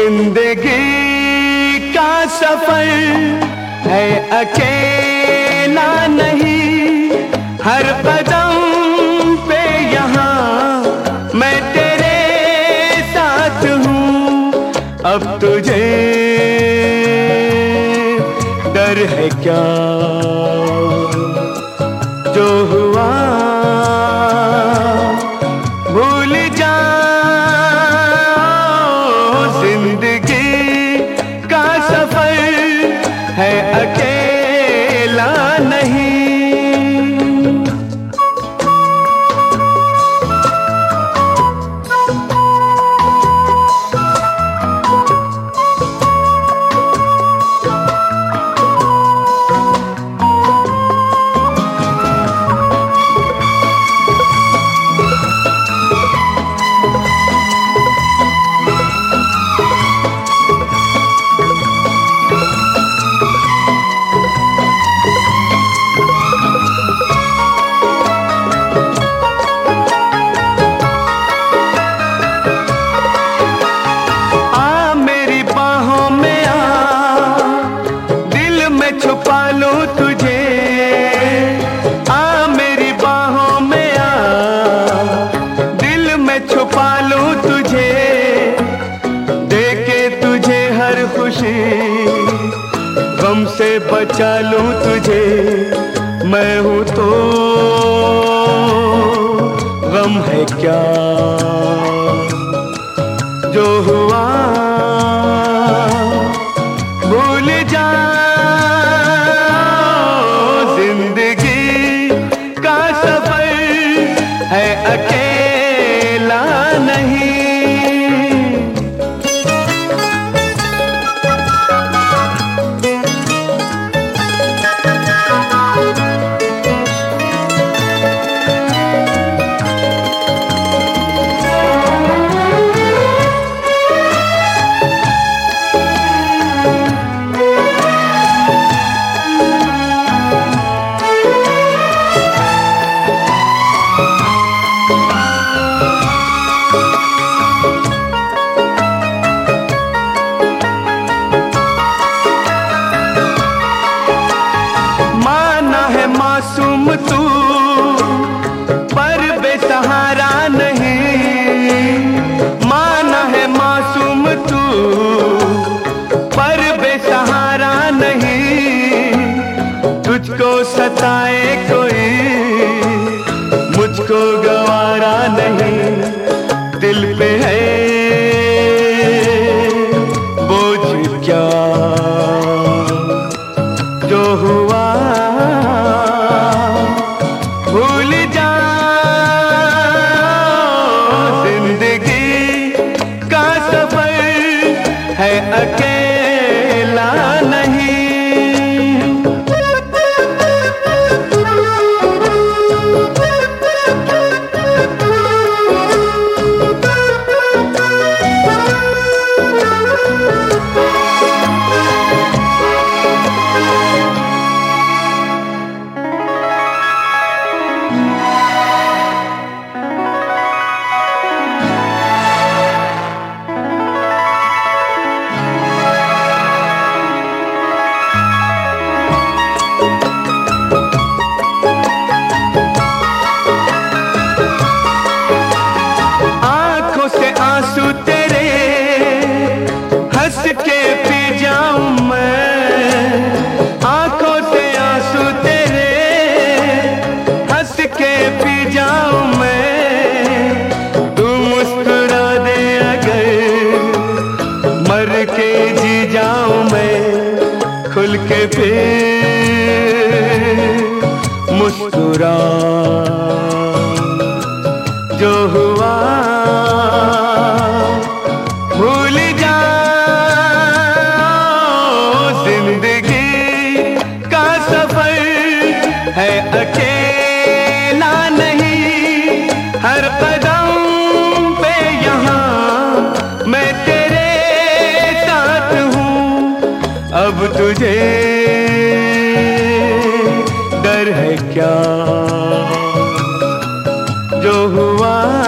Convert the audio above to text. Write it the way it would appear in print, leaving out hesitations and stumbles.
जिंदगी का सफर है अकेला नहीं, हर कदम पे यहाँ मैं तेरे साथ हूँ। अब तुझे डर है क्या, जो हुआ भूल जा। जिंदगी का सफर है अकेला नहीं। छुपा लूं तुझे, आ मेरी बाहों में आ, दिल में छुपा लूं तुझे, देके तुझे हर खुशी, गम से बचा लूं तुझे। मैं हूं तो गम है क्या, जो हुआ भूल जा। है अकेला नहीं। मासूम तू पर बेसहारा नहीं, माना है मासूम तू पर बेसहारा नहीं। तुझको सताए कोई मुझको गवारा नहीं, दिल पे है बोझ क्या, जो हुआ भूल जा। जिंदगी का सफर है अकेला नहीं। आंसू तेरे हंस के पी जाऊं मैं, आंखों से आंसू तेरे हंस के पी जाऊं मैं। तू मुस्कुरा दे अगर मर के जी जाऊं मैं, खुल के फिर मुस्कुरा। जो हुआ भूल जा। जिंदगी का सफर है अकेला नहीं, हर कदम पे यहाँ मैं तेरे साथ हूँ। अब तुझे डर है क्या, जो हुआ